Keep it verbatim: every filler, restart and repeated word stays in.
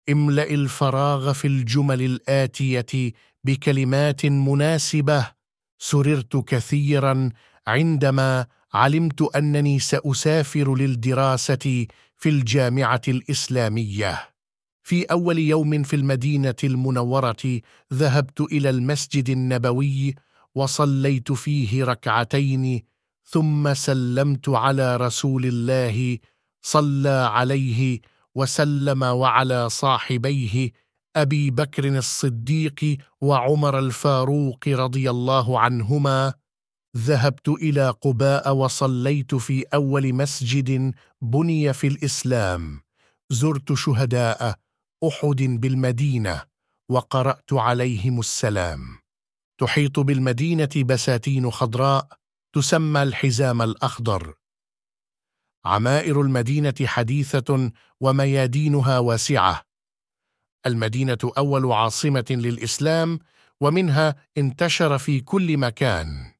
املأ الفراغ في الجمل الآتية بكلمات مناسبة. سررت كثيرا عندما علمت أنني سأسافر للدراسة في الجامعة الإسلامية. في أول يوم في المدينة المنورة ذهبت إلى المسجد النبوي وصليت فيه ركعتين، ثم سلمت على رسول الله صلى عليه وسلم وعلى صاحبيه أبي بكر الصديق وعمر الفاروق رضي الله عنهما. ذهبت إلى قباء وصليت في أول مسجد بني في الإسلام. زرت شهداء أحد بالمدينة وقرأت عليهم السلام. تحيط بالمدينة بساتين خضراء تسمى الحزام الأخضر. عمائر المدينة حديثة وميادينها واسعة. المدينة أول عاصمة للإسلام، ومنها انتشر في كل مكان.